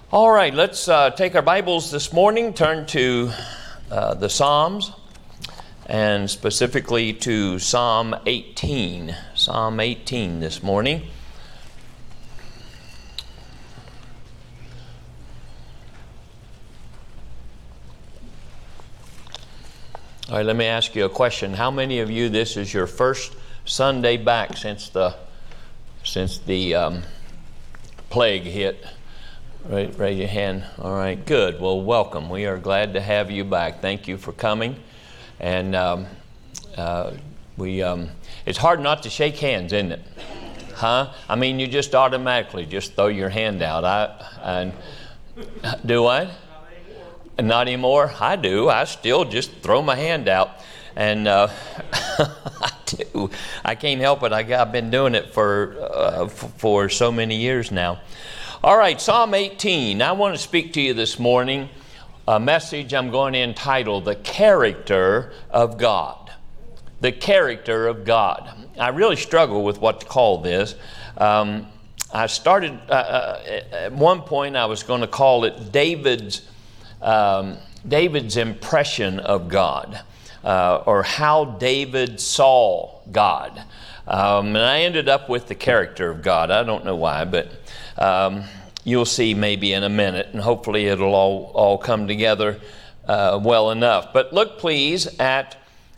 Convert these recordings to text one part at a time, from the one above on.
All right, let's take our Bibles this morning, turn to the Psalms, and specifically to Psalm 18. Psalm 18 this morning. All right, let me ask you a question. How many of you, this is your first Sunday back since the plague hit? Raise your hand. All right, good. Well, welcome. We are glad to have you back. Thank you for coming. And it's hard not to shake hands, isn't it? Huh? I mean, you just automatically just throw your hand out. Do what? Not anymore. I do. I still just throw my hand out. And I do. I can't help it. I've been doing it for so many years now. All right, Psalm 18. I want to speak to you this morning, a message I'm going to entitle, The Character of God. The Character of God. I really struggle with what to call this. I started, at one point I was going to call it David's impression of God, or how David saw God. And I ended up with the character of God. I don't know why, but you'll see maybe in a minute, and hopefully it'll all come together well enough. But look, please, at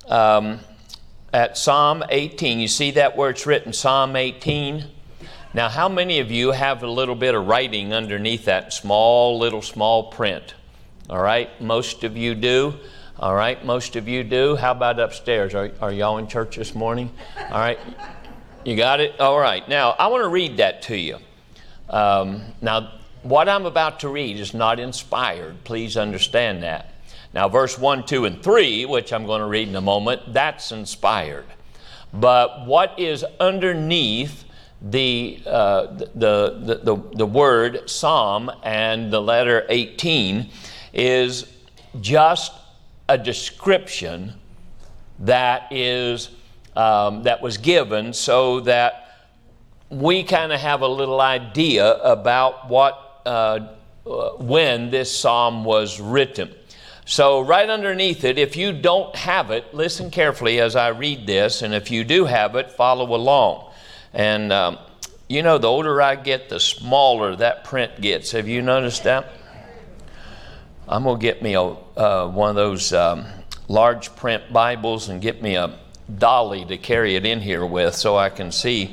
Psalm 18. You see that where it's written, Psalm 18? Now, how many of you have a little bit of writing underneath that small print? All right, most of you do. All right, most of you do. How about upstairs? Are y'all in church this morning? All right, you got it? All right. Now, I want to read that to you. Now, what I'm about to read is not inspired. Please understand that. Now, verse 1, 2, and 3, which I'm going to read in a moment, that's inspired. But what is underneath the word Psalm and the letter 18 is just a description that was given so that we kind of have a little idea about when this psalm was written. So right underneath it, if you don't have it, listen carefully as I read this, and if you do have it, follow along. And the older I get, the smaller that print gets. Have you noticed that? I'm going to get me one of those large print Bibles and get me a dolly to carry it in here with so I can see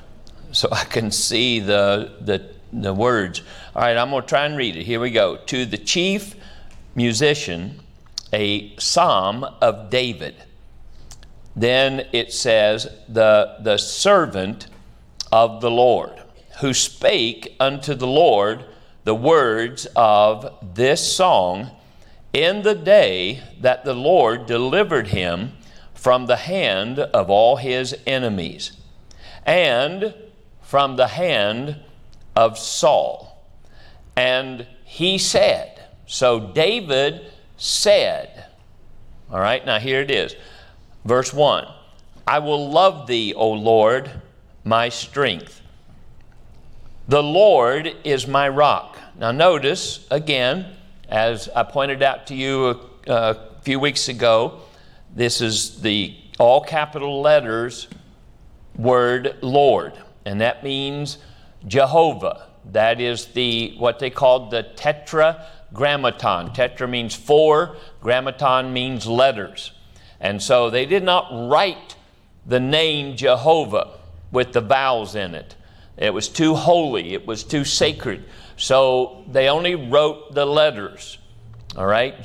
the words. All right, I'm going to try and read it. Here we go. To the chief musician, a psalm of David. Then it says, the servant of the Lord, who spake unto the Lord the words of this song in the day that the Lord delivered him from the hand of all his enemies, and from the hand of Saul. And he said, so David said, all right, now here it is. Verse 1, I will love thee, O Lord, my strength. The Lord is my rock. Now notice, again, as I pointed out to you a few weeks ago, this is the all capital letters word Lord, and that means Jehovah. That is what they called the tetragrammaton. Tetra means four, grammaton means letters. And so they did not write the name Jehovah with the vowels in it. It was too holy. It was too sacred. So they only wrote the letters. All right,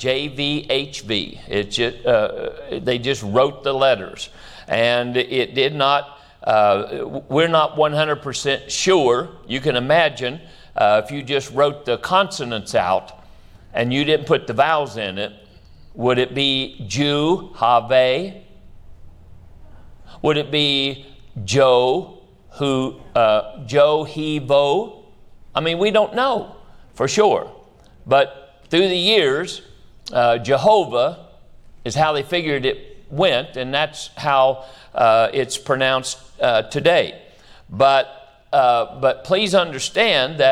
JVHV. They just wrote the letters. And it did not, we're not 100% sure. You can imagine if you just wrote the consonants out and you didn't put the vowels in it, would it be Jew, Have? Would it be Joe, Joe, he, vo? I mean, we don't know for sure. But through the years, Jehovah is how they figured it went, and that's how it's pronounced today. But please understand that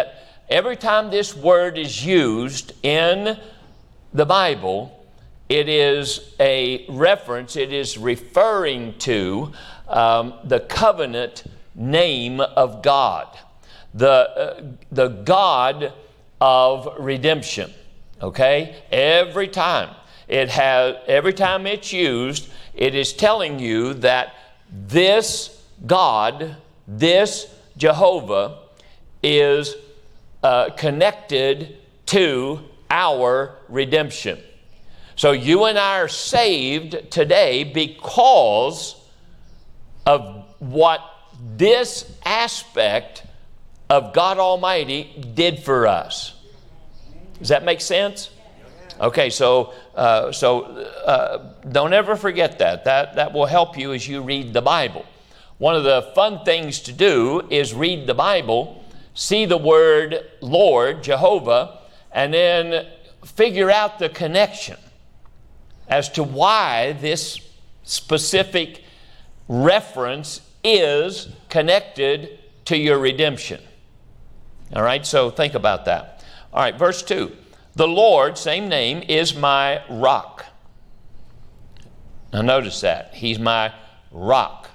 every time this word is used in the Bible, it is a reference, it is referring to the covenant name of God, the God of redemption. Okay? Every time it's used, it is telling you that this God, this Jehovah, is connected to our redemption. So you and I are saved today because of what this aspect of God Almighty did for us. Does that make sense? Okay, so don't ever forget that. That will help you as you read the Bible. One of the fun things to do is read the Bible, see the word Lord, Jehovah, and then figure out the connection as to why this specific reference is connected to your redemption. All right, so think about that. All right, verse 2. The Lord, same name, is my rock. Now notice that. He's my rock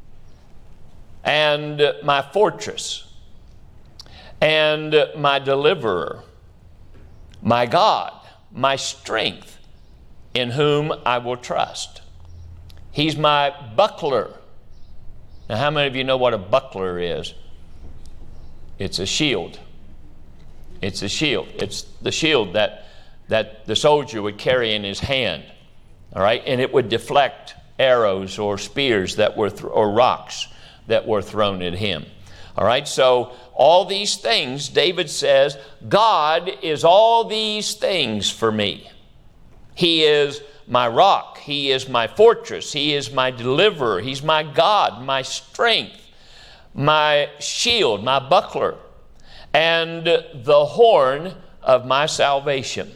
and my fortress and my deliverer, my God, my strength, in whom I will trust. He's my buckler. Now, how many of you know what a buckler is? It's a shield. It's a shield. It's the shield that the soldier would carry in his hand. All right? And it would deflect arrows or spears that were or rocks that were thrown at him. All right? So all these things, David says, God is all these things for me. He is my rock. He is my fortress. He is my deliverer. He's my God, my strength, my shield, my buckler, and the horn of my salvation,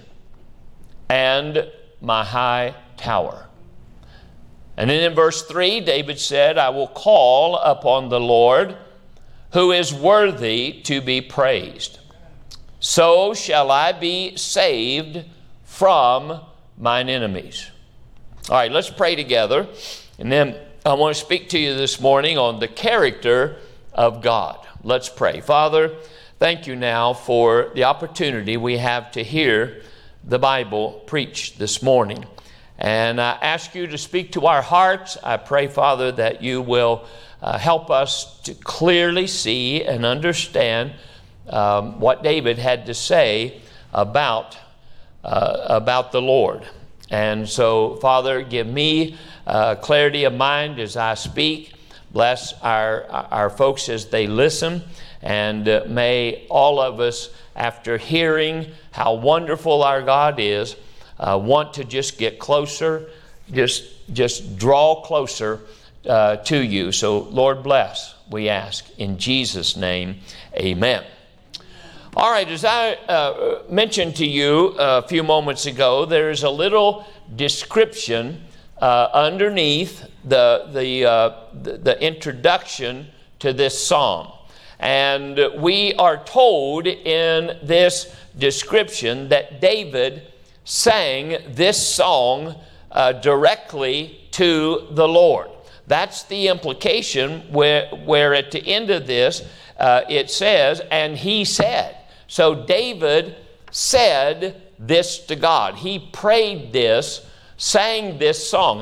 and my high tower. And then in verse 3, David said, I will call upon the Lord, who is worthy to be praised. So shall I be saved from mine enemies. All right, let's pray together. And then I want to speak to you this morning on the character of God. Let's pray. Father, thank you now for the opportunity we have to hear the Bible preached this morning. And I ask you to speak to our hearts. I pray, Father, that you will help us to clearly see and understand what David had to say about the Lord. And so, Father, give me clarity of mind as I speak. Bless our folks as they listen. And may all of us, after hearing how wonderful our God is, want to just get closer, just draw closer to you. So, Lord, bless, we ask. In Jesus' name, amen. All right, as I mentioned to you a few moments ago, there is a little description underneath the introduction to this psalm. And we are told in this description that David sang this song directly to the Lord. That's the implication where at the end of this it says, and he said. So David said this to God. He prayed this, sang this song.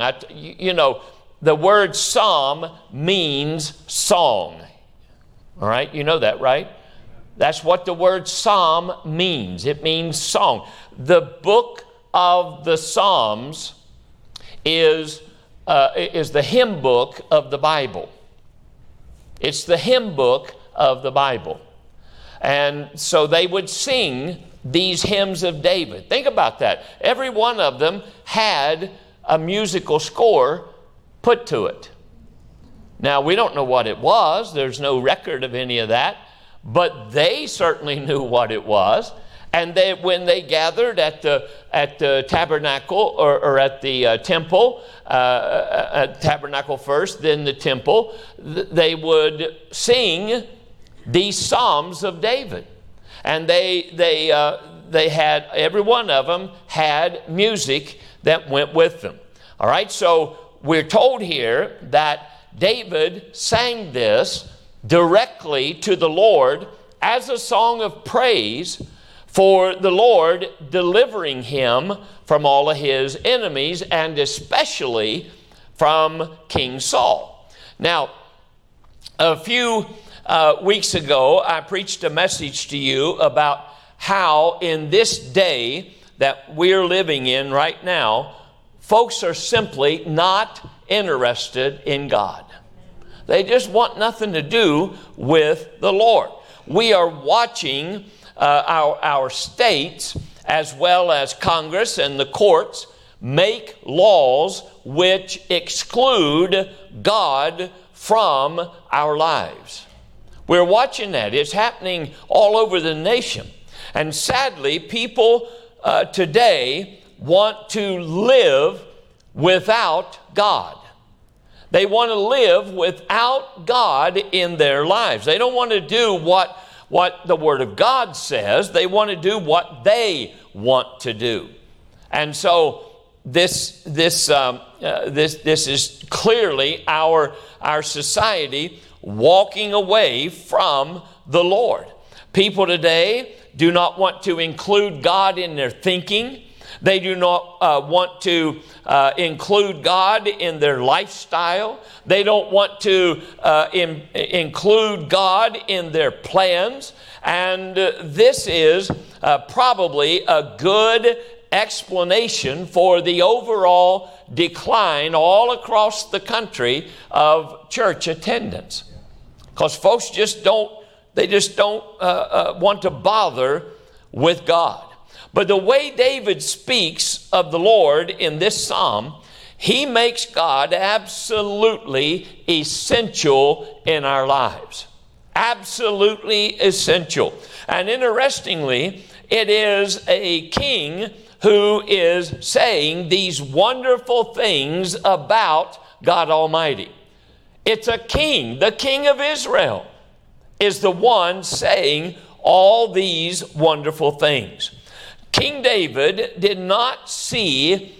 The word psalm means song. All right, you know that, right? That's what the word psalm means. It means song. The book of the Psalms is the hymn book of the Bible. It's the hymn book of the Bible. And so they would sing these hymns of David. Think about that. Every one of them had a musical score put to it. Now, we don't know what it was. There's no record of any of that. But they certainly knew what it was. And when they gathered at the tabernacle or at the temple, at tabernacle first, then the temple, they would sing these Psalms of David. and they had, every one of them had music that went with them. All right, so we're told here that David sang this directly to the Lord as a song of praise for the Lord delivering him from all of his enemies, and especially from King Saul. Now, a few weeks ago, I preached a message to you about how in this day that we're living in right now, folks are simply not interested in God. They just want nothing to do with the Lord. We are watching our states, as well as Congress and the courts, make laws which exclude God from our lives. We're watching that. It's happening all over the nation. And sadly, people today want to live without God. They want to live without God in their lives. They don't want to do what the Word of God says. They want to do what they want to do. And so this is clearly our society walking away from the Lord. People today do not want to include God in their thinking. They do not want to include God in their lifestyle. They don't want to include God in their plans. And this is probably a good explanation for the overall decline all across the country of church attendance. Because folks just don't want to bother with God. But the way David speaks of the Lord in this psalm, he makes God absolutely essential in our lives. Absolutely essential. And interestingly, it is a king who is saying these wonderful things about God Almighty. It's a king, the king of Israel, is the one saying all these wonderful things. King David did not see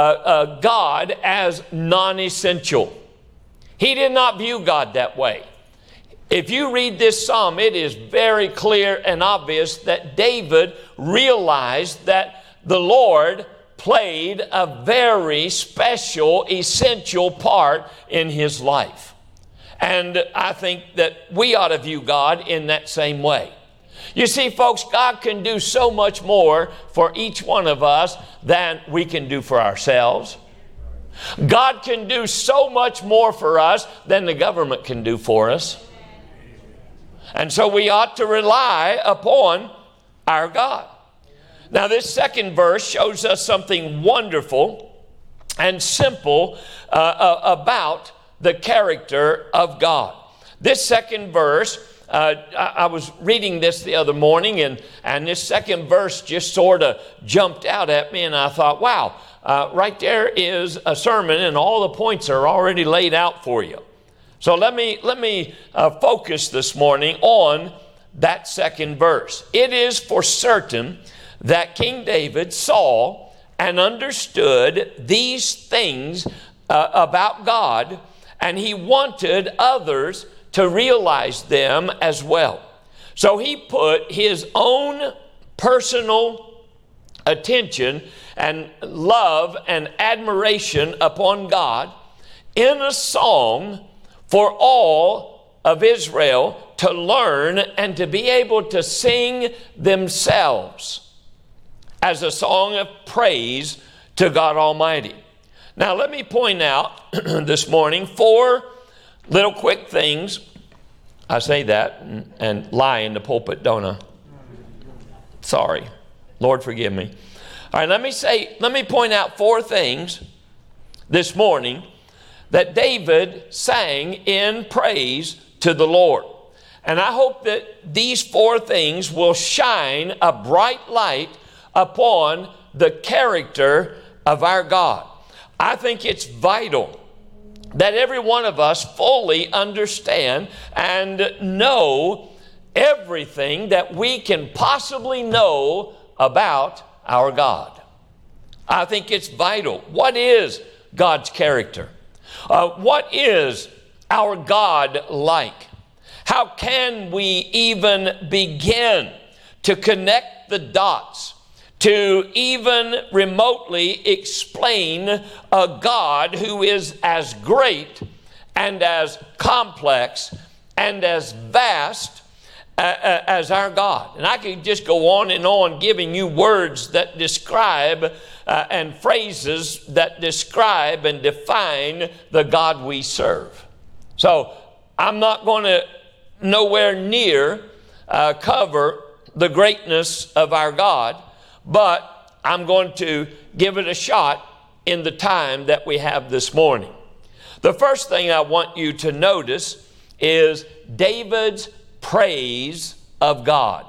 God as non-essential. He did not view God that way. If you read this psalm, it is very clear and obvious that David realized that the Lord played a very special, essential part in his life. And I think that we ought to view God in that same way. You see, folks, God can do so much more for each one of us than we can do for ourselves. God can do so much more for us than the government can do for us. And so we ought to rely upon our God. Now, this second verse shows us something wonderful and simple about the character of God. This second verse, I was reading this the other morning, and this second verse just sort of jumped out at me, and I thought, wow, right there is a sermon, and all the points are already laid out for you. So let me focus this morning on that second verse. It is for certain that King David saw and understood these things about God, and he wanted others to realize them as well. So he put his own personal attention and love and admiration upon God in a song for all of Israel to learn and to be able to sing themselves as a song of praise to God Almighty. Now let me point out this morning 4 little quick things. I say that and lie in the pulpit, don't I? Sorry. Lord, forgive me. All right, let me point out 4 things this morning that David sang in praise to the Lord. And I hope that these 4 things will shine a bright light upon the character of our God. I think it's vital that every one of us fully understand and know everything that we can possibly know about our God. I think it's vital. What is God's character? What is our God like? How can we even begin to connect the dots to even remotely explain a God who is as great and as complex and as vast as our God? And I could just go on giving you words that describe and phrases that describe and define the God we serve. So I'm not going to nowhere near cover the greatness of our God, but I'm going to give it a shot in the time that we have this morning. The first thing I want you to notice is David's praise of God.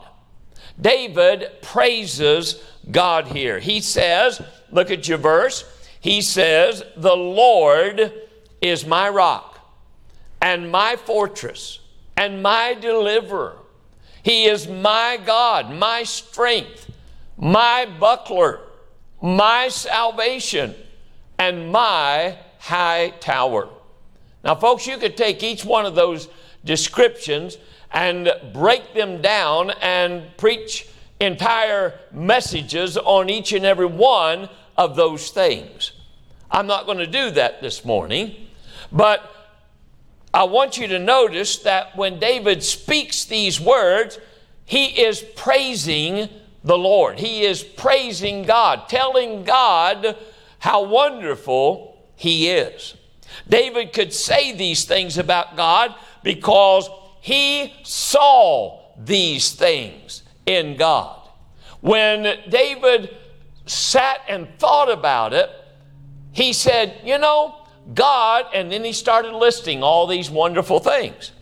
David praises God here. He says, look at your verse, he says, "The Lord is my rock and my fortress and my deliverer. He is my God, my strength, my buckler, my salvation, and my high tower." Now, folks, you could take each one of those descriptions and break them down and preach entire messages on each and every one of those things. I'm not going to do that this morning, but I want you to notice that when David speaks these words, he is praising the Lord. He is praising God, telling God how wonderful He is. David could say these things about God because he saw these things in God. When David sat and thought about it, he said, you know, God, and then he started listing all these wonderful things.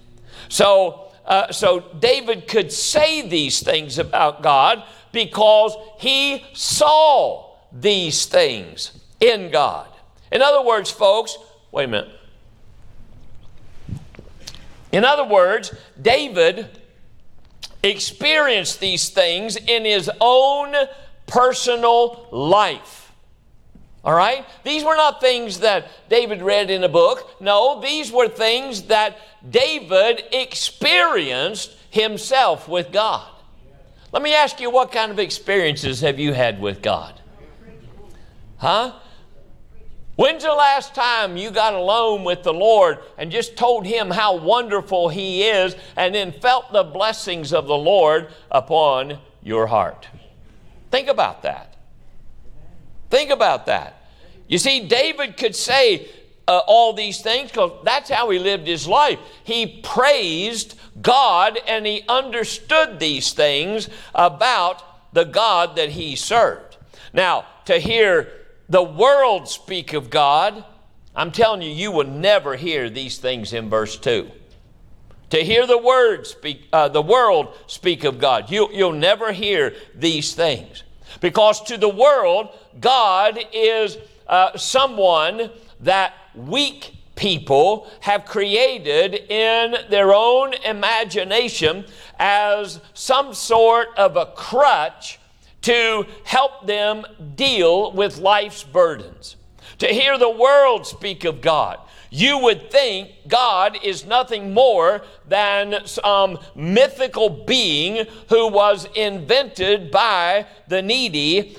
So David could say these things about God because he saw these things in God. In other words, folks, wait a minute. In other words, David experienced these things in his own personal life. All right? These were not things that David read in a book. No, these were things that David experienced himself with God. Let me ask you, what kind of experiences have you had with God? Huh? When's the last time you got alone with the Lord and just told Him how wonderful He is and then felt the blessings of the Lord upon your heart? Think about that. Think about that. You see, David could say all these things because that's how he lived his life. He praised God and he understood these things about the God that he served. Now, to hear the world speak of God, I'm telling you, you will never hear these things in verse 2. To hear the world speak of God, you'll never hear these things. Because to the world, God is someone that weak people have created in their own imagination as some sort of a crutch to help them deal with life's burdens. To hear the world speak of God, you would think God is nothing more than some mythical being who was invented by the needy,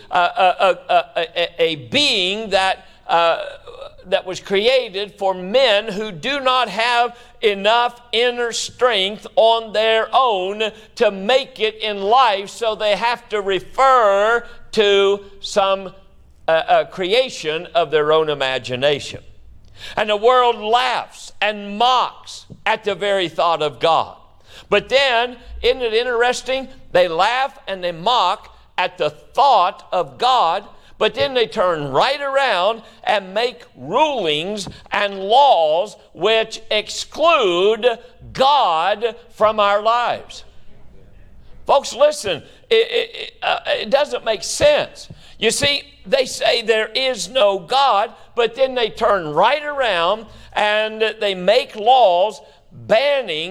a being that was created for men who do not have enough inner strength on their own to make it in life, so they have to refer to some creation of their own imagination. And the world laughs and mocks at the very thought of God. But then, isn't it interesting? They laugh and they mock at the thought of God, but then they turn right around and make rulings and laws which exclude God from our lives. Folks, listen, it doesn't make sense. You see, they say there is no God, but then they turn right around and they make laws banning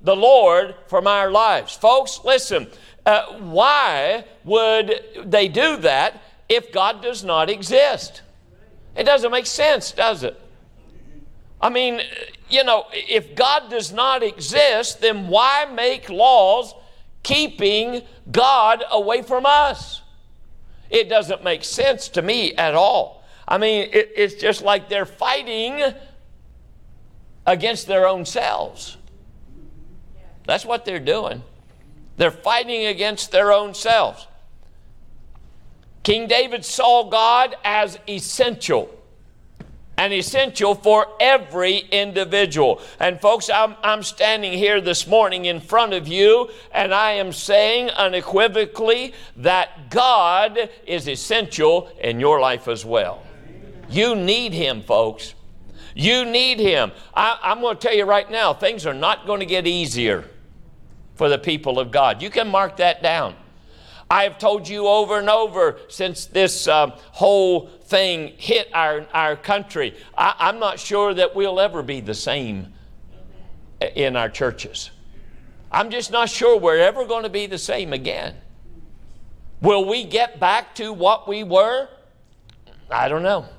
the Lord from our lives. Folks, listen, why would they do that if God does not exist? It doesn't make sense, does it? I mean, if God does not exist, then why make laws keeping God away from us? It doesn't make sense to me at all. I mean, it's just like they're fighting against their own selves. That's what they're doing. They're fighting against their own selves. King David saw God as essential. And essential for every individual. And folks, I'm standing here this morning in front of you, and I am saying unequivocally that God is essential in your life as well. You need Him, folks. You need Him. I'm going to tell you right now, things are not going to get easier for the people of God. You can mark that down. I have told you over and over since this whole thing hit our country, I'm not sure that we'll ever be the same in our churches. I'm just not sure we're ever going to be the same again. Will we get back to what we were? I don't know.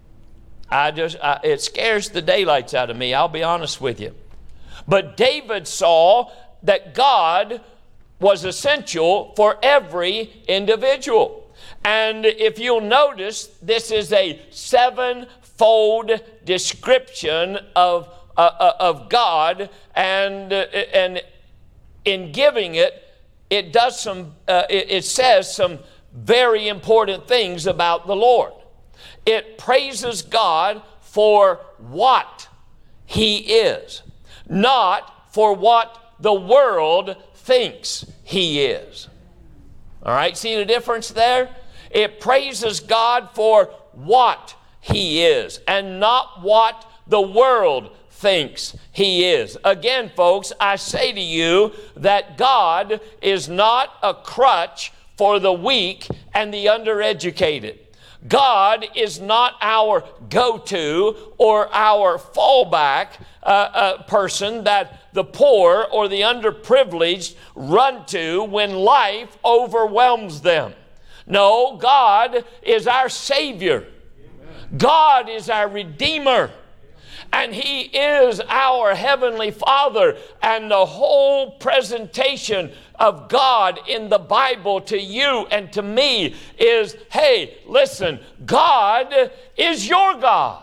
It scares the daylights out of me, I'll be honest with you. But David saw that God was essential for every individual. And if you'll notice, this is a sevenfold description of God, and in giving it, it says some very important things about the Lord. It praises God for what He is, not for what the world thinks He is. All right, see the difference there? It praises God for what He is and not what the world thinks He is. Again, folks, I say to you that God is not a crutch for the weak and the undereducated. God is not our go-to or our fallback person that the poor or the underprivileged run to when life overwhelms them. No, God is our Savior. God is our Redeemer. And He is our Heavenly Father. And the whole presentation of God in the Bible to you and to me is, hey, listen, God is your God.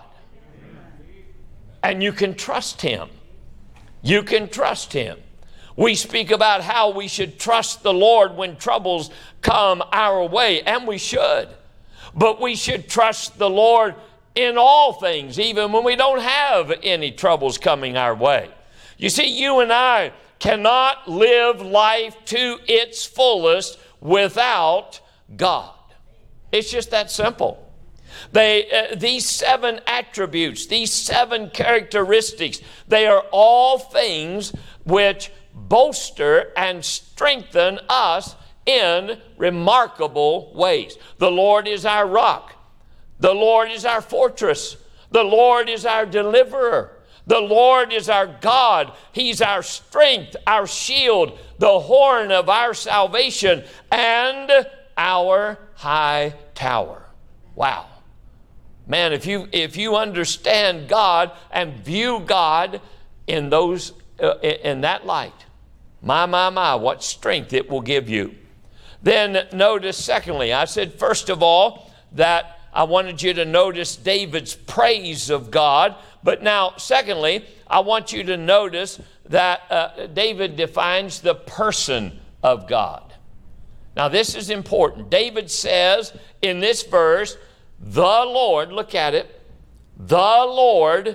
And you can trust Him. You can trust Him. We speak about how we should trust the Lord when troubles come our way, and we should. But we should trust the Lord in all things, even when we don't have any troubles coming our way. You see, you and I cannot live life to its fullest without God. It's just that simple. These seven attributes, these seven characteristics, they are all things which bolster and strengthen us in remarkable ways. The Lord is our rock. The Lord is our fortress. The Lord is our deliverer. The Lord is our God. He's our strength, our shield, the horn of our salvation, and our high tower. Wow. Man, if you understand God and view God in that light, my, what strength it will give you. Then notice, secondly, I said, first of all, that I wanted you to notice David's praise of God. But now, secondly, I want you to notice that David defines the person of God. Now, this is important. David says in this verse, the Lord, look at it, the Lord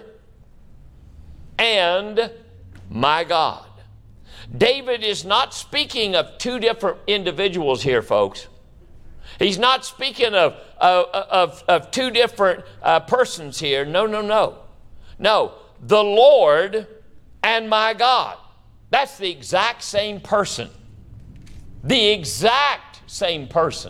and my God. David is not speaking of two different individuals here, folks. He's not speaking of two different persons here. No. No, the Lord and my God. That's the exact same person. The exact same person.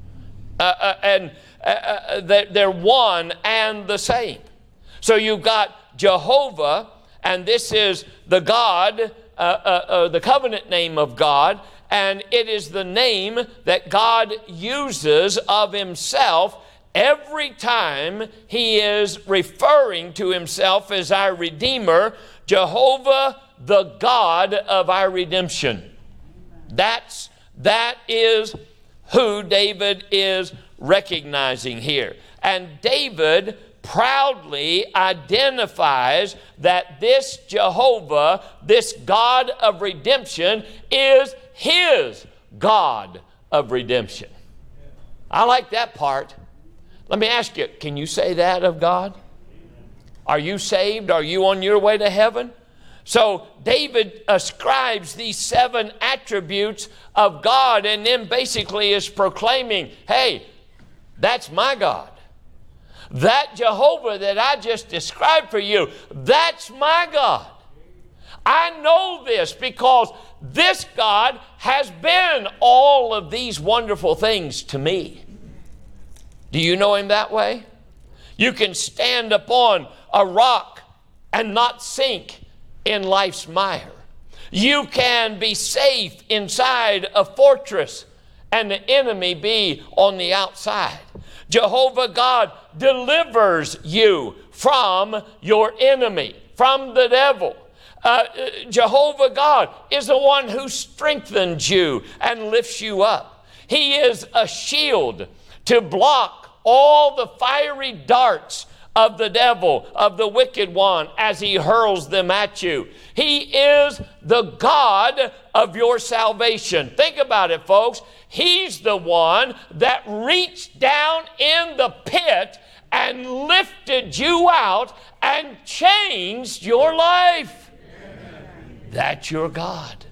They're one and the same. So you've got Jehovah, and this is the God the covenant name of God, and it is the name that God uses of himself every time he is referring to himself as our Redeemer, Jehovah, the God of our redemption. That is who David is recognizing here. And David proudly identifies that this Jehovah, this God of redemption, is his God of redemption. I like that part. Let me ask you, can you say that of God? Are you saved? Are you on your way to heaven? So David ascribes these 7 attributes of God and then basically is proclaiming, hey, that's my God. That Jehovah that I just described for you, that's my God. I know this because this God has been all of these wonderful things to me. Do you know him that way? You can stand upon a rock and not sink in life's mire. You can be safe inside a fortress and the enemy be on the outside. Jehovah God delivers you from your enemy, from the devil. Jehovah God is the one who strengthens you and lifts you up. He is a shield to block all the fiery darts of the devil, of the wicked one, as he hurls them at you. He is the God of your salvation. Think about it, folks. He's the one that reached down in the pit and lifted you out and changed your life. That's your God.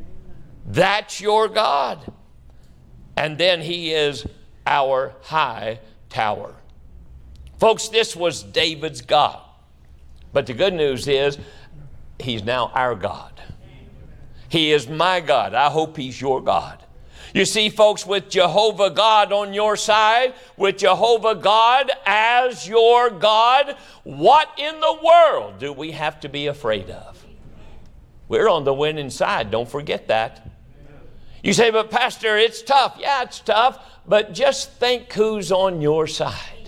That's your God. And then he is our high tower. Folks, this was David's God. But the good news is he's now our God. He is my God. I hope he's your God. You see, folks, with Jehovah God on your side, with Jehovah God as your God, what in the world do we have to be afraid of? We're on the winning side. Don't forget that. You say, but Pastor, it's tough. Yeah, it's tough. But just think who's on your side.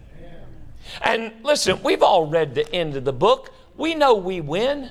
And listen, we've all read the end of the book. We know we win.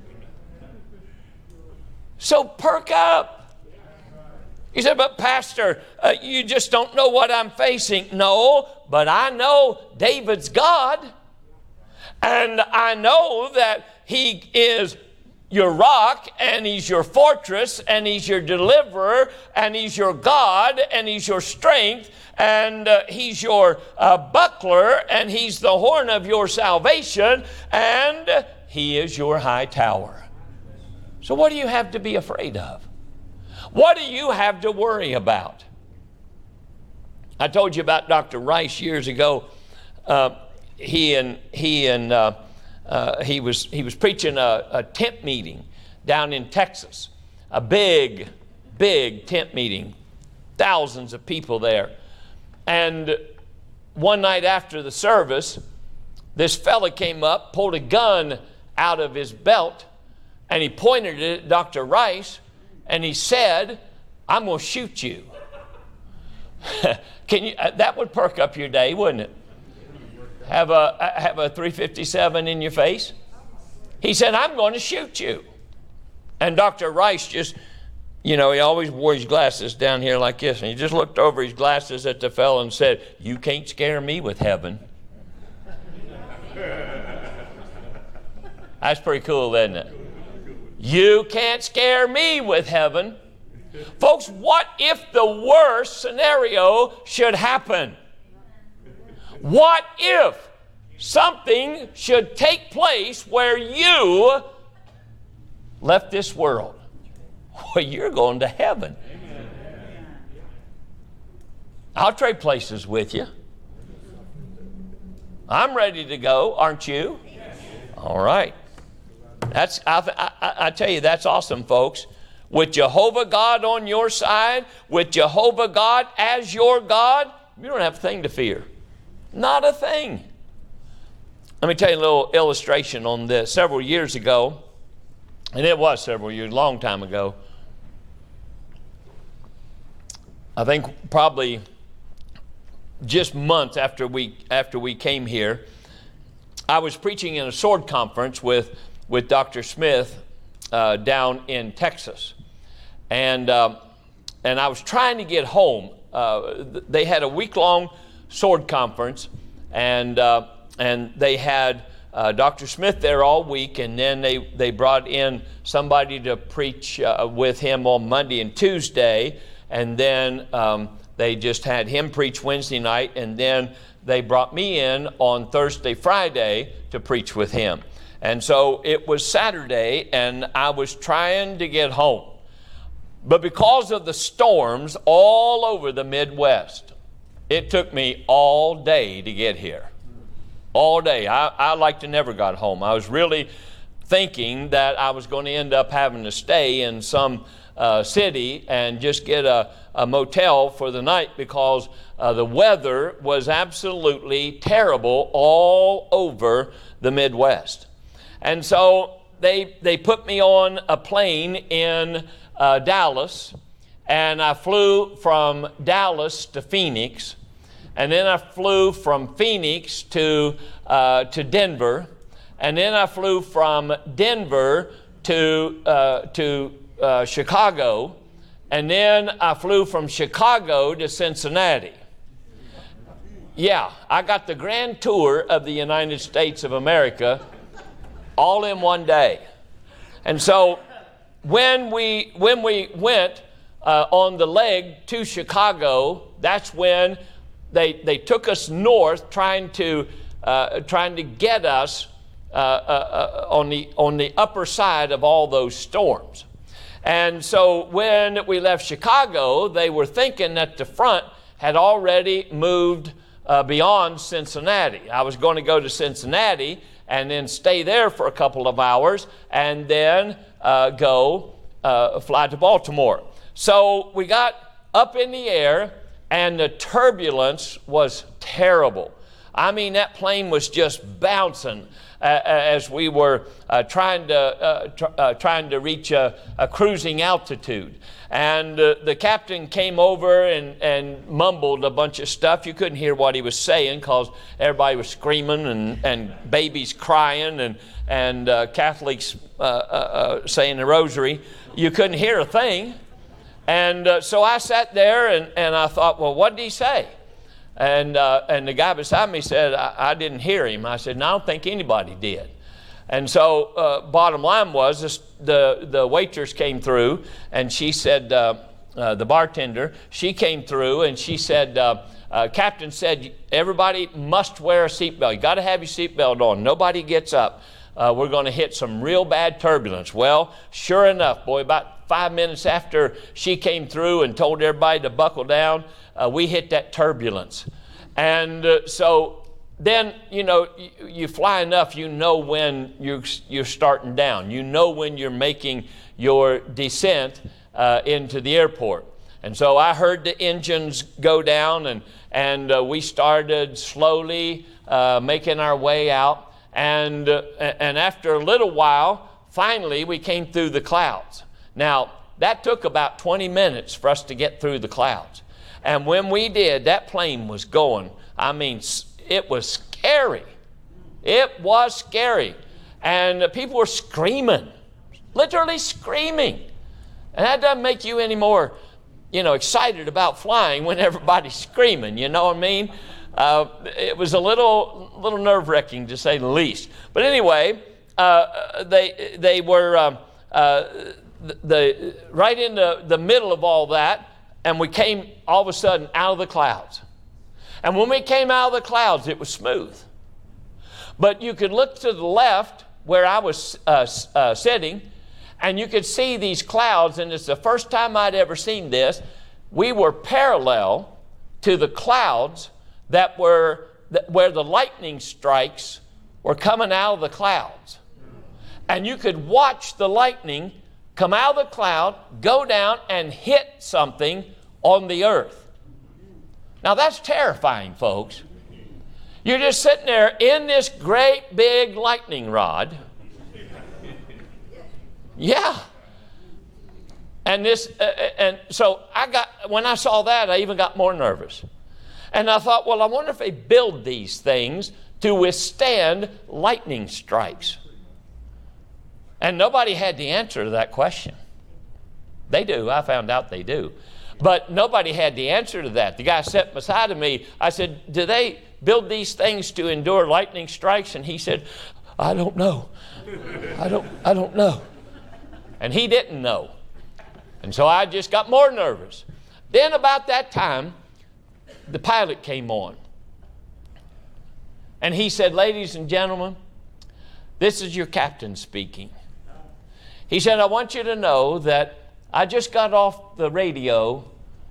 So perk up. You say, but Pastor, you just don't know what I'm facing. No, but I know David's God. And I know that he is your rock, and he's your fortress, and he's your deliverer, and he's your God, and he's your strength, and he's your buckler, and he's the horn of your salvation, and he is your high tower. So what do you have to be afraid of? What do you have to worry about? I told you about Dr. Rice years ago. He was preaching a tent meeting down in Texas, a big tent meeting, thousands of people there. And one night after the service, this fella came up, pulled a gun out of his belt, and he pointed it at Dr. Rice, and he said, "I'm going to shoot you." That would perk up your day, wouldn't it? Have a 357 in your face? He said, "I'm going to shoot you." And Dr. Rice just, he always wore his glasses down here like this. And he just looked over his glasses at the fellow and said, "You can't scare me with heaven." That's pretty cool, isn't it? You can't scare me with heaven. Folks, what if the worst scenario should happen? What if something should take place where you left this world? Well, you're going to heaven. I'll trade places with you. I'm ready to go, aren't you? All right. I tell you, that's awesome, folks. With Jehovah God on your side, with Jehovah God as your God, you don't have a thing to fear. Not a thing. Let me tell you a little illustration on this. Several years ago, and it was several years, a long time ago. I think probably just months after we came here, I was preaching in a sword conference with Dr. Smith down in Texas, and I was trying to get home. They had a week-long sword conference, and they had Dr. Smith there all week, and then they brought in somebody to preach with him on Monday and Tuesday, and then they just had him preach Wednesday night, and then they brought me in on Thursday, Friday to preach with him. And so it was Saturday, and I was trying to get home. But because of the storms all over the Midwest, it took me all day to get here. All day. I like to never got home. I was really thinking that I was going to end up having to stay in some city and just get a motel for the night because the weather was absolutely terrible all over the Midwest. And so they put me on a plane in Dallas, and I flew from Dallas to Phoenix, and then I flew from Phoenix to Denver, and then I flew from Denver to Chicago, and then I flew from Chicago to Cincinnati. Yeah, I got the grand tour of the United States of America all in one day. And so when we went on the leg to Chicago, that's when they took us north, trying to get us on the upper side of all those storms. And so when we left Chicago, they were thinking that the front had already moved beyond Cincinnati. I was going to go to Cincinnati and then stay there for a couple of hours and then fly to Baltimore. So we got up in the air, and the turbulence was terrible. I mean, that plane was just bouncing as we were trying to reach a cruising altitude. And the captain came over and mumbled a bunch of stuff. You couldn't hear what he was saying because everybody was screaming and babies crying and Catholics saying the rosary. You couldn't hear a thing. And so I sat there and I thought, well, what did he say? And the guy beside me said, I didn't hear him. I said, no, I don't think anybody did. And so bottom line was the waitress came through, and she said, the bartender, she came through and she said, Captain said, everybody must wear a seatbelt. You got to have your seatbelt on. Nobody gets up. We're going to hit some real bad turbulence. Well, sure enough, boy, about 5 minutes after she came through and told everybody to buckle down, we hit that turbulence. And so then, you fly enough, you know when you're starting down. You know when you're making your descent into the airport. And so I heard the engines go down, and we started slowly making our way out. And after a little while, finally, we came through the clouds. Now, that took about 20 minutes for us to get through the clouds. And when we did, that plane was going. I mean, it was scary. It was scary. And people were screaming, literally screaming. And that doesn't make you any more, excited about flying when everybody's screaming, you know what I mean? It was a little nerve-wracking, to say the least. But anyway, they were right in the middle of all that, and we came all of a sudden out of the clouds. And when we came out of the clouds, it was smooth. But you could look to the left where I was sitting, and you could see these clouds, and it's the first time I'd ever seen this. We were parallel to the clouds where the lightning strikes were coming out of the clouds. And you could watch the lightning come out of the cloud, go down, and hit something on the earth. Now that's terrifying, folks. You're just sitting there in this great big lightning rod. Yeah. And so when I saw that, I even got more nervous. And I thought, well, I wonder if they build these things to withstand lightning strikes. And nobody had the answer to that question. They do. I found out they do. But nobody had the answer to that. The guy sat beside of me. I said, do they build these things to endure lightning strikes? And he said, I don't know. I don't know. And he didn't know. And so I just got more nervous. Then about that time, the pilot came on. And he said, ladies and gentlemen, this is your captain speaking. He said, I want you to know that I just got off the radio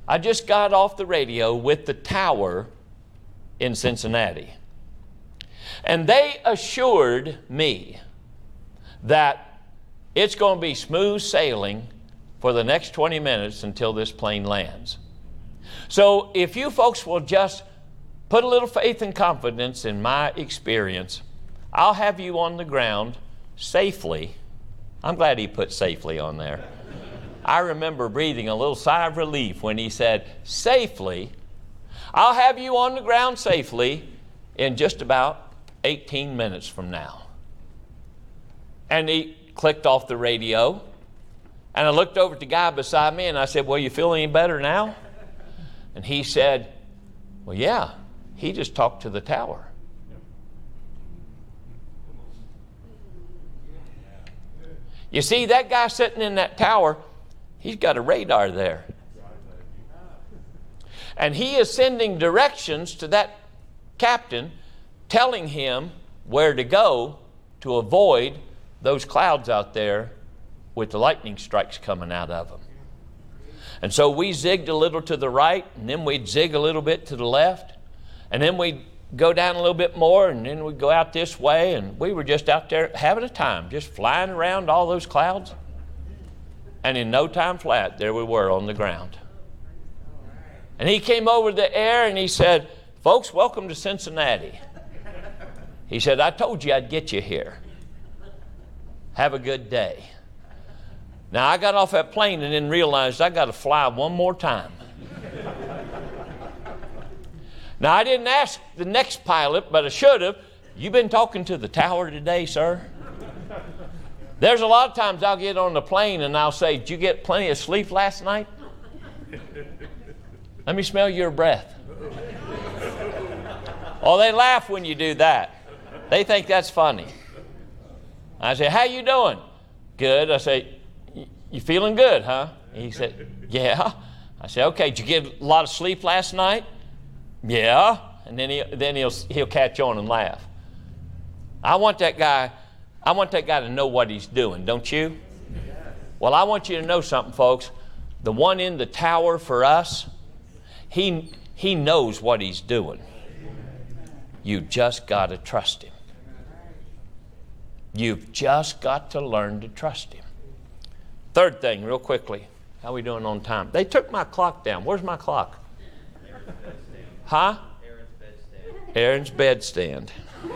with the tower in Cincinnati. And they assured me that it's going to be smooth sailing for the next 20 minutes until this plane lands. So if you folks will just put a little faith and confidence in my experience, I'll have you on the ground safely. I'm glad he put safely on there. I remember breathing a little sigh of relief when he said, safely. I'll have you on the ground safely in just about 18 minutes from now. And he clicked off the radio. And I looked over at the guy beside me and I said, well, you feel any better now? And he said, well, yeah, he just talked to the tower. You see, that guy sitting in that tower, he's got a radar there. And he is sending directions to that captain, telling him where to go to avoid those clouds out there with the lightning strikes coming out of them. And so we zigged a little to the right, and then we'd zig a little bit to the left, and then we'd go down a little bit more, and then we'd go out this way, and we were just out there having a time, just flying around all those clouds. And in no time flat, there we were on the ground. And he came over the air and he said, folks, welcome to Cincinnati. He said, I told you I'd get you here. Have a good day. Now, I got off that plane and then realized I got to fly one more time. Now, I didn't ask the next pilot, but I should have. You been talking to the tower today, sir? There's a lot of times I'll get on the plane and I'll say, did you get plenty of sleep last night? Let me smell your breath. Oh, they laugh when you do that. They think that's funny. I say, how you doing? Good. I say, you feeling good, huh? He said, yeah. I said, okay, did you get a lot of sleep last night? Yeah. And then he'll catch on and laugh. I want that guy to know what he's doing, don't you? Well, I want you to know something, folks. The one in the tower for us, he knows what he's doing. You just got to trust him. You've just got to learn to trust him. Third thing, real quickly. How are we doing on time? They took my clock down. Where's my clock? Huh? Aaron's bedstand.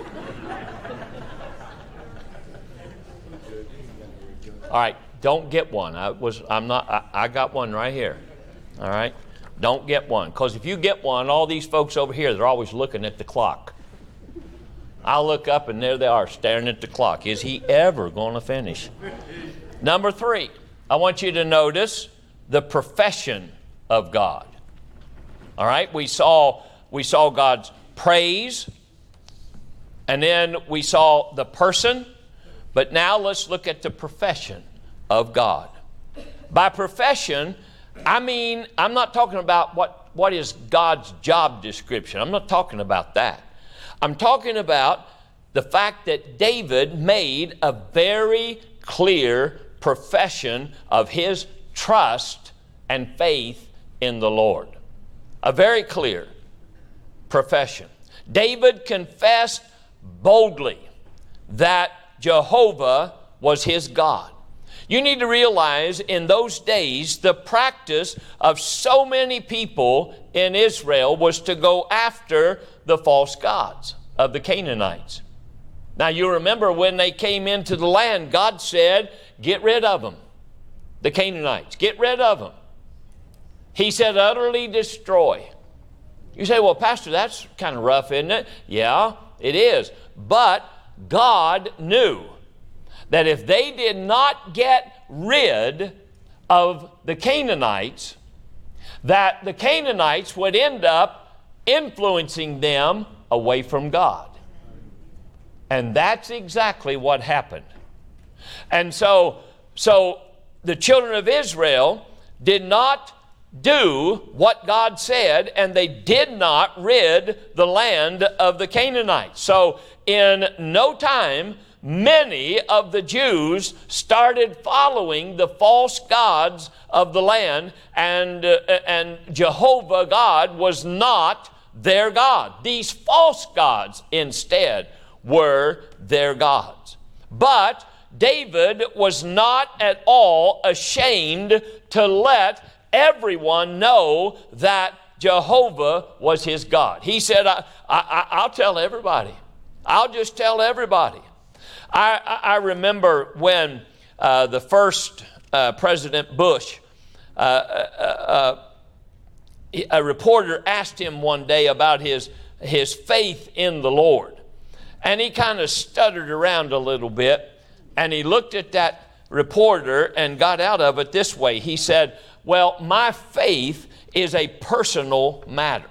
All right, don't get one. I got one right here. All right? Don't get one. Because if you get one, all these folks over here, they're always looking at the clock. I'll look up and there they are staring at the clock. Is he ever going to finish? Number 3, I want you to notice the profession of God. All right? We saw God's praise, and then we saw the person, but now let's look at the profession of God. By profession, I mean, I'm not talking about what is God's job description. I'm not talking about that. I'm talking about the fact that David made a very clear profession of his trust and faith in the Lord. A very clear profession. David confessed boldly that Jehovah was his God. You need to realize in those days the practice of so many people in Israel was to go after the false gods of the Canaanites. Now you remember when they came into the land, God said, get rid of them. The Canaanites, get rid of them. He said, utterly destroy. You say, well, Pastor, that's kind of rough, isn't it? Yeah, it is. But God knew that if they did not get rid of the Canaanites, that the Canaanites would end up influencing them away from God. And that's exactly what happened. And so the children of Israel did not do what God said, and they did not rid the land of the Canaanites. So in no time, many of the Jews started following the false gods of the land, and Jehovah God was not their God. These false gods instead were their gods. But David was not at all ashamed to let everyone know that Jehovah was his God. He said, I'll tell everybody. I'll just tell everybody. I remember when the first President Bush, a reporter asked him one day about his faith in the Lord. And he kind of stuttered around a little bit. And he looked at that reporter and got out of it this way. He said, well, my faith is a personal matter.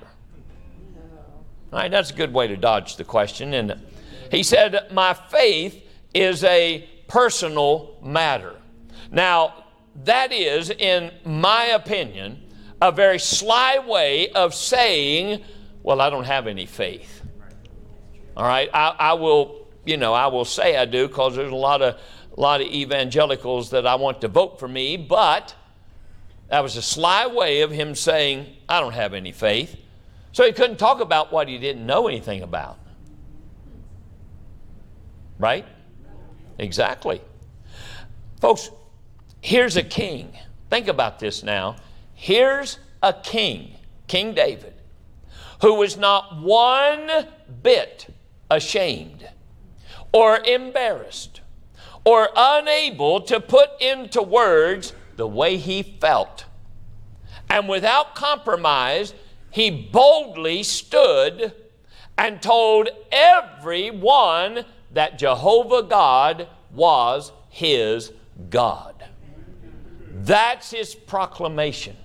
All right, that's a good way to dodge the question, isn't it? He said, my faith is a personal matter. Now, that is, in my opinion, a very sly way of saying, well, I don't have any faith. All right, I will say I do, because there's a lot of evangelicals that I want to vote for me, but that was a sly way of him saying, I don't have any faith. So he couldn't talk about what he didn't know anything about. Right? Exactly. Folks, here's a king. Think about this now. Here's a king, King David, who was not one bit ashamed or embarrassed or unable to put into words the way he felt. And without compromise, he boldly stood and told everyone that Jehovah God was his God. That's his proclamation.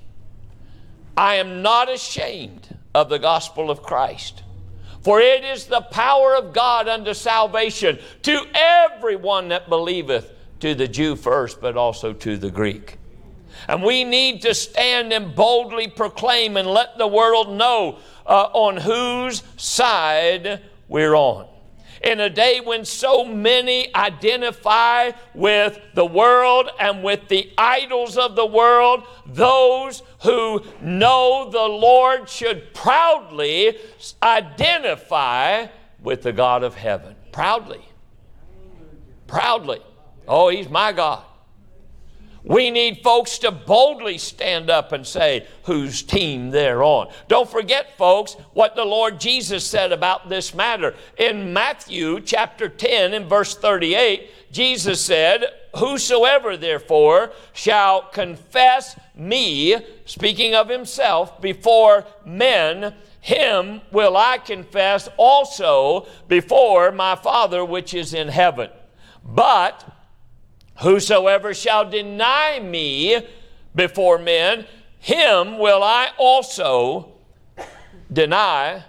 I am not ashamed of the gospel of Christ, for it is the power of God unto salvation to everyone that believeth, to the Jew first, but also to the Greek. And we need to stand and boldly proclaim and let the world know on whose side we're on. In a day when so many identify with the world and with the idols of the world, those who know the Lord should proudly identify with the God of heaven. Proudly. Proudly. Oh, he's my God. We need folks to boldly stand up and say whose team they're on. Don't forget, folks, what the Lord Jesus said about this matter. In Matthew chapter 10 and verse 38, Jesus said, whosoever therefore shall confess me, speaking of himself, before men, him will I confess also before my Father which is in heaven. But whosoever shall deny me before men, him will I also deny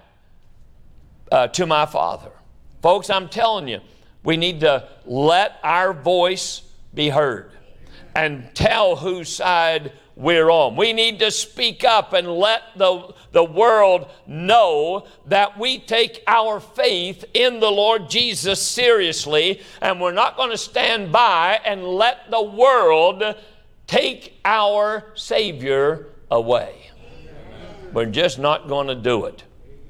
to my Father. Folks, I'm telling you, we need to let our voice be heard and tell whose side we're on. We need to speak up and let the world know that we take our faith in the Lord Jesus seriously, and we're not going to stand by and let the world take our Savior away. We're just not going to do it.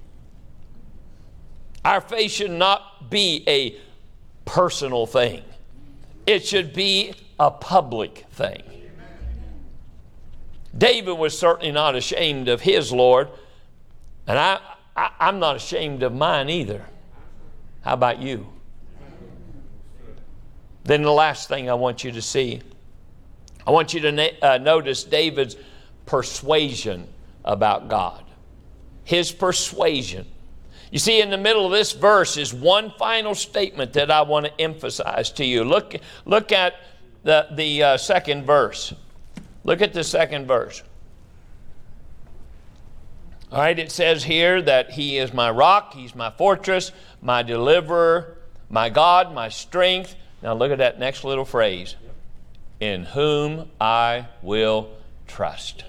Our faith should not be a personal thing. It should be a public thing. David was certainly not ashamed of his Lord, and I'm not ashamed of mine either. How about you? Then the last thing I want you to see, I want you to notice David's persuasion about God. His persuasion. You see, in the middle of this verse is one final statement that I want to emphasize to you. Look at the second verse. Look at the second verse. All right, it says here that He is my rock, He's my fortress, my deliverer, my God, my strength. Now look at that next little phrase. In whom I will trust.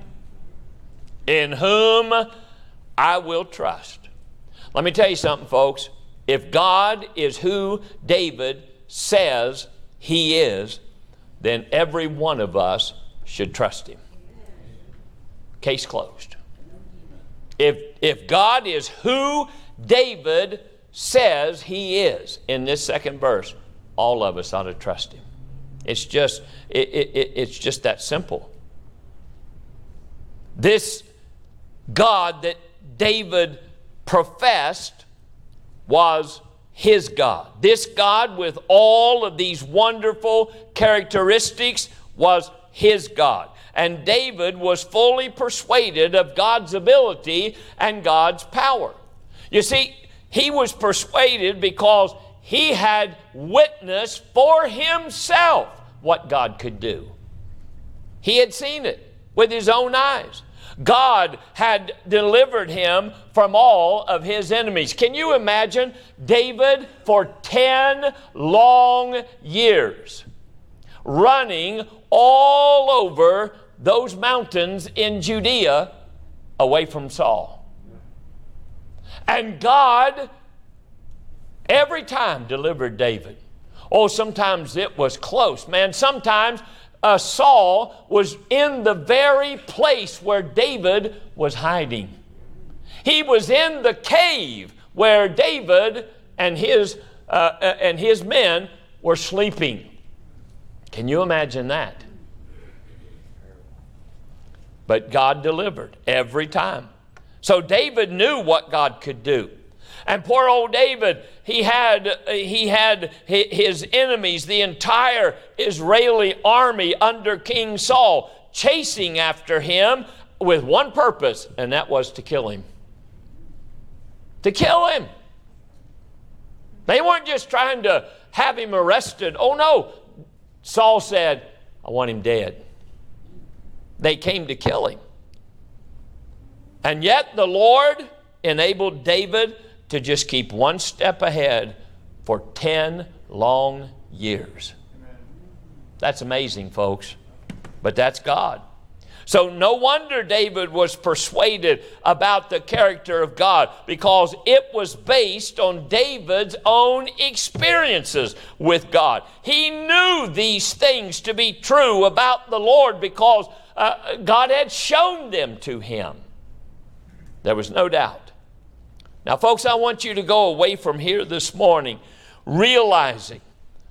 In whom I will trust. Let me tell you something, folks. If God is who David says He is, then every one of us should trust Him. Case closed. If God is who David says He is in this second verse, all of us ought to trust Him. It's just that simple. This God that David professed was his God. This God with all of these wonderful characteristics was his God. And David was fully persuaded of God's ability and God's power. You see, he was persuaded because he had witnessed for himself what God could do. He had seen it with his own eyes. God had delivered him from all of his enemies. Can you imagine David for 10 long years running all over those mountains in Judea away from Saul? And God every time delivered David. Oh, sometimes it was close, man. Sometimes Saul was in the very place where David was hiding. He was in the cave where David and his men were sleeping. Can you imagine that? But God delivered every time. So David knew what God could do. And poor old David, he had his enemies, the entire Israeli army under King Saul, chasing after him with one purpose, and that was to kill him. To kill him. They weren't just trying to have him arrested. Oh no, Saul said, I want him dead. They came to kill him. And yet the Lord enabled David to just keep one step ahead for 10 long years. Amen. That's amazing, folks. But that's God. So no wonder David was persuaded about the character of God, because it was based on David's own experiences with God. He knew these things to be true about the Lord because God had shown them to him. There was no doubt. Now, folks, I want you to go away from here this morning realizing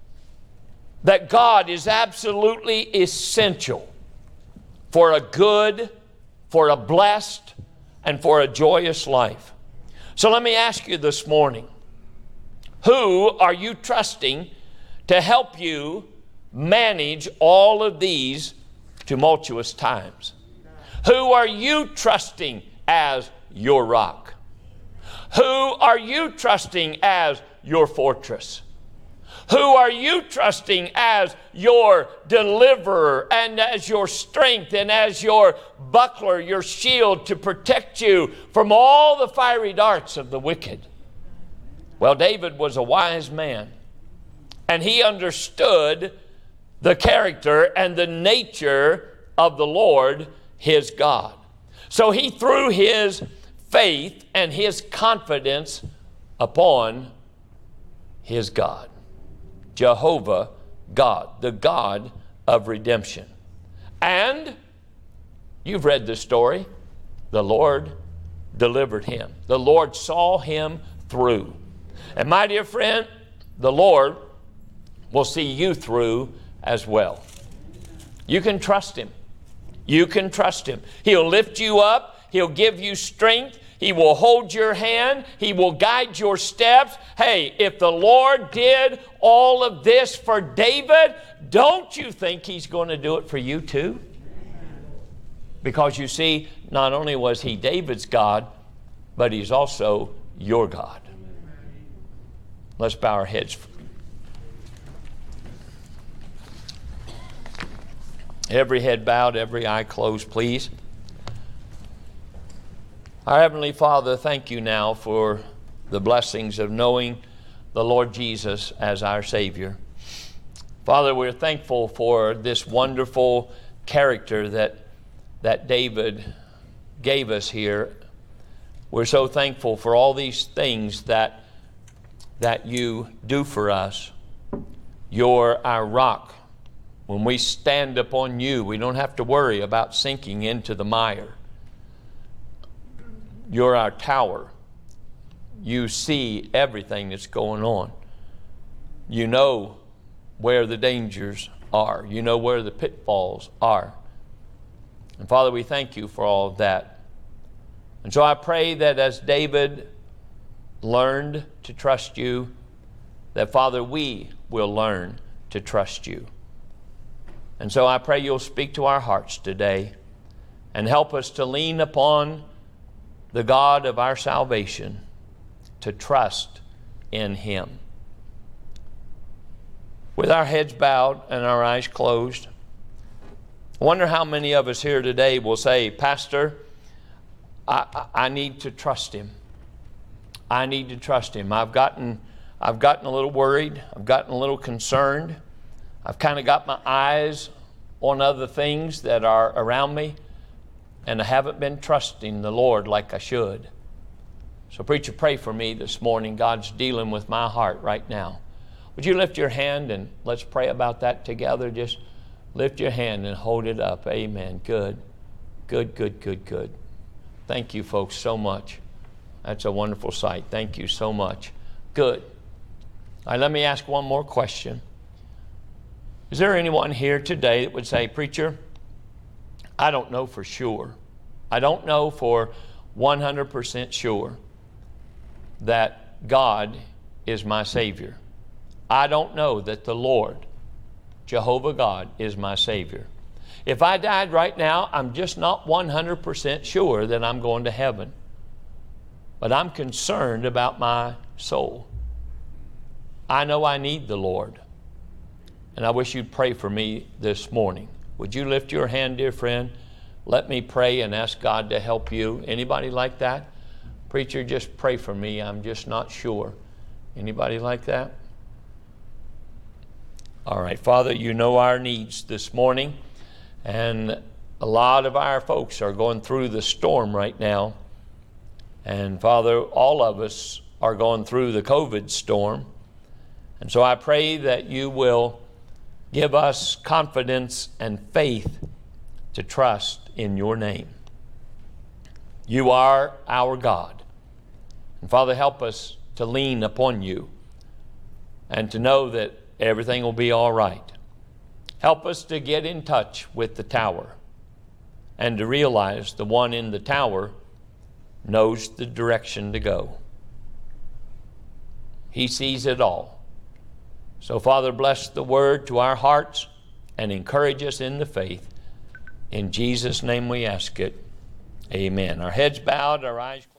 that God is absolutely essential for a good, for a blessed, and for a joyous life. So let me ask you this morning, who are you trusting to help you manage all of these tumultuous times? Who are you trusting as your rock? Who are you trusting as your fortress? Who are you trusting as your deliverer and as your strength and as your buckler, your shield to protect you from all the fiery darts of the wicked? Well, David was a wise man, and he understood the character and the nature of the Lord, his God. So he threw his faith and his confidence upon his God. Jehovah God, the God of redemption. And you've read the story. The Lord delivered him. The Lord saw him through. And my dear friend, the Lord will see you through as well. You can trust him. You can trust him. He'll lift you up. He'll give you strength. He will hold your hand. He will guide your steps. Hey, if the Lord did all of this for David, don't you think He's going to do it for you too? Because you see, not only was He David's God, but He's also your God. Let's bow our heads. Every head bowed, every eye closed, please. Our Heavenly Father, thank you now for the blessings of knowing the Lord Jesus as our Savior. Father, we're thankful for this wonderful character that David gave us here. We're so thankful for all these things that you do for us. You're our rock. When we stand upon you, we don't have to worry about sinking into the mire. You're our tower. You see everything that's going on. You know where the dangers are. You know where the pitfalls are. And Father, we thank you for all of that. And so I pray that as David learned to trust you, that Father, we will learn to trust you. And so I pray you'll speak to our hearts today and help us to lean upon the God of our salvation, to trust in Him. With our heads bowed and our eyes closed, I wonder how many of us here today will say, Pastor, I need to trust Him. I need to trust Him. I've gotten a little worried. I've gotten a little concerned. I've kind of got my eyes on other things that are around me, and I haven't been trusting the Lord like I should. So preacher, pray for me this morning. God's dealing with my heart right now. Would you lift your hand and let's pray about that together? Just lift your hand and hold it up. Amen. Good. Good, good, good, good. Thank you folks so much. That's a wonderful sight. Thank you so much. Good. All right, let me ask one more question. Is there anyone here today that would say, Preacher, I don't know for sure. I don't know for 100% sure that God is my Savior. I don't know that the Lord, Jehovah God, is my Savior. If I died right now, I'm just not 100% sure that I'm going to heaven. But I'm concerned about my soul. I know I need the Lord. And I wish you'd pray for me this morning. Would you lift your hand, dear friend? Let me pray and ask God to help you. Anybody like that? Preacher, just pray for me. I'm just not sure. Anybody like that? All right, Father, you know our needs this morning. And a lot of our folks are going through the storm right now. And Father, all of us are going through the COVID storm. And so I pray that you will give us confidence and faith to trust in your name. You are our God. And Father, help us to lean upon you and to know that everything will be all right. Help us to get in touch with the tower and to realize the one in the tower knows the direction to go. He sees it all. So, Father, bless the word to our hearts and encourage us in the faith. In Jesus' name we ask it. Amen. Our heads bowed, our eyes closed.